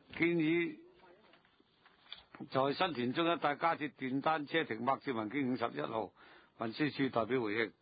建議在新田中一帶加設電單車停泊至民經51號。運輸署代表回應。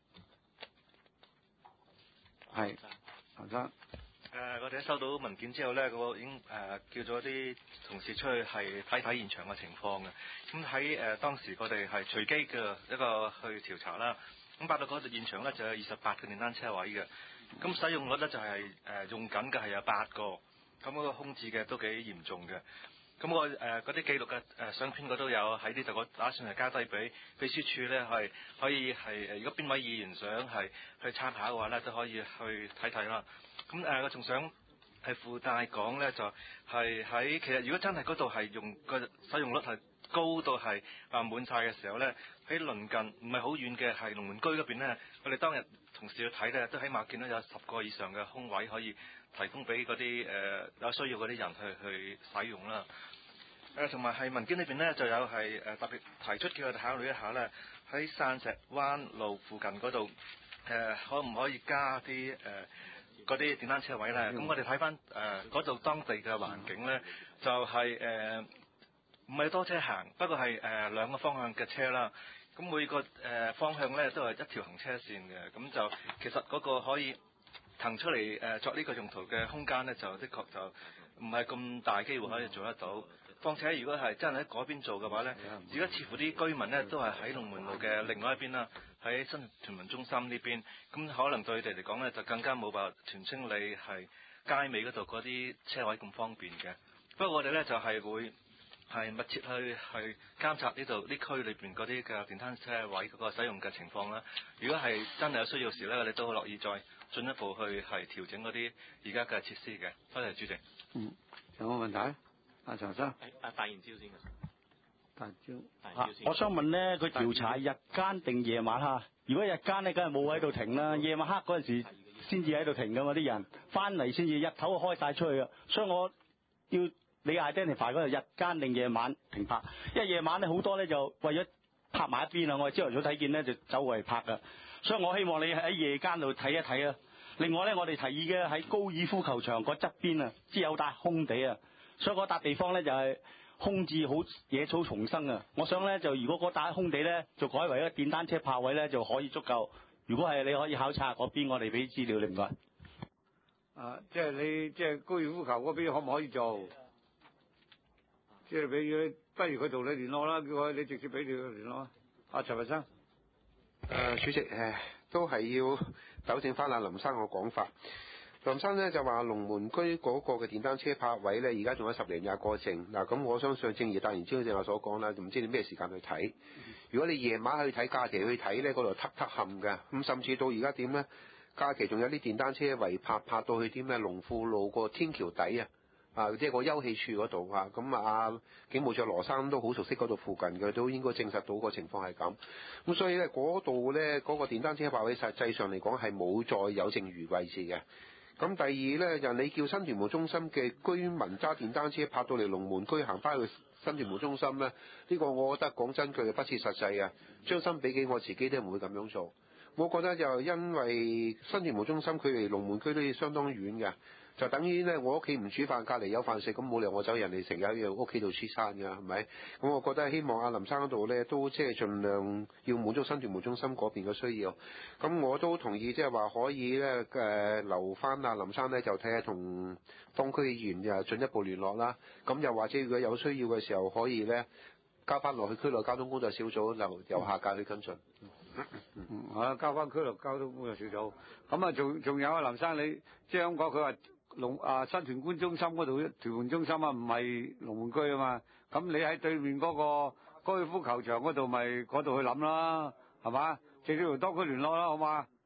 係，劉生。 我哋收到文件之後呢，我已經叫咗啲同事出去係睇睇現場嘅情況嘅。咁喺當時我哋係隨機嘅一個去調查啦。咁八到嗰度現場呢，就有28個電單車位嘅。咁使用率呢，就係用緊嘅係有8個。咁嗰個空置嘅都幾嚴重嘅。咁我嗰啲記錄嘅相片我都有喺呢度，我打算係交低俾秘書處咧，係可以係如果邊位議員想係去參考嘅話咧，都可以去睇睇啦。咁我仲想係附帶講咧，就係喺其實如果真係嗰度係用個使用率係高到係滿晒嘅時候咧，喺鄰近唔係好遠嘅係龍門居嗰邊咧，我哋當日同事去睇咧，都起碼見到有10個以上嘅空位可以提供俾嗰啲有需要嗰啲人去使用啦。同埋係文件裏邊咧就有係特別提出叫我哋考慮一下咧，喺山石灣路附近嗰度可唔可以加啲嗰啲電單車位咧？咁我哋睇翻嗰度當地嘅環境咧，就係唔係多車行，不過係兩個方向嘅車啦。咁每個方向咧都係一條行車線嘅，咁就其實嗰個可以騰出嚟作呢個用途嘅空間咧，就的確就唔係咁大機會可以做得到。況且如果係真係喺嗰邊做嘅話咧，而家似乎啲居民咧都係喺龍門路嘅另外一邊啦，喺新屯門中心呢邊，咁可能對佢哋嚟講咧就更加冇辦法全清理係街尾嗰度嗰啲車位咁方便嘅。不過我哋咧就係會係密切去監察呢度呢區裏邊嗰啲嘅電單車位嗰個使用嘅情況啦。如果係真係有需要時咧，我哋都好樂意再進一步去係調整嗰啲而家嘅設施嘅。多謝主席。 有冇問題？阿陳生。 大賢招先嘅。 大招。 我想問咧，佢調查日間定夜晚嚇？如果日間咧，梗係冇喺度停啦。夜晚黑嗰陣時先至喺度停噶嘛，啲人翻嚟先至日頭開晒出去啊。所以我要你 identify 嗰度日間定夜晚停泊，因為夜晚咧好多咧就為咗泊埋一邊啊。我哋朝頭早睇見咧就周圍泊噶，所以我希望你喺夜間度睇一睇啊。另外咧，我哋提議嘅喺高爾夫球場嗰側邊啊，即有笪空地啊，所以嗰笪地方咧就係空置好野草叢生啊。我想咧就如果嗰笪空地咧就改為一個電單車泊位咧就可以足夠。如果係你可以考察嗰邊，我哋俾資料你唔該。 即係你即係高爾夫球嗰邊可唔可以做？即係俾佢，不如佢同你聯絡啦，叫佢你直接俾你聯絡啊。阿陳慧生。 主席都係要糾正翻阿林生個講法。林生咧就話龍門居嗰個嘅電單車泊位咧，而家仲有10零20個剩。嗱，咁我相信正如大賢招正我所講啦，就唔知你咩時間去睇。如果你夜晚去睇，假期去睇咧，嗰度凹陷嘅。咁甚至到而家點咧？假期仲有啲電單車圍泊到去啲咩龍富路個天橋底啊！即係個休憩處嗰度啊，咁警務長羅生都好熟悉嗰度附近嘅，都應該證實到個情況係咁。咁所以咧，嗰度咧嗰個電單車泊位實際上嚟講係冇再有剩餘位置嘅。咁第二咧就你叫新屯門中心嘅居民揸電單車泊到嚟龍門居行翻去新屯門中心咧，呢個我覺得講真句不切實際啊！將心比己，我自己都唔會咁樣做。我覺得就因為新屯門中心距離龍門區都要相當遠嘅，就等於咧我屋企唔煮飯，隔離有飯食，咁冇理由我走人哋食喺屋企度黐餐㗎，係咪？咁我覺得希望阿林生嗰度咧都即係盡量要滿足新屯門中心嗰邊嘅需要。咁我都同意即係話可以咧留翻阿林生咧，就睇下同當區議員又進一步聯絡啦。咁又或者如果有需要嘅時候，可以咧交翻落去區內交通工作小組由下屆去跟進。 交翻區內交通工作小組。咁啊，仲有啊，林生你即係咁講，佢話新屯官中心嗰度屯門中心啊，唔係龍門居啊嘛。咁你喺對面嗰個高爾夫球場嗰度，咪嗰度去諗啦，係嘛？直接同當區聯絡啦，好嘛？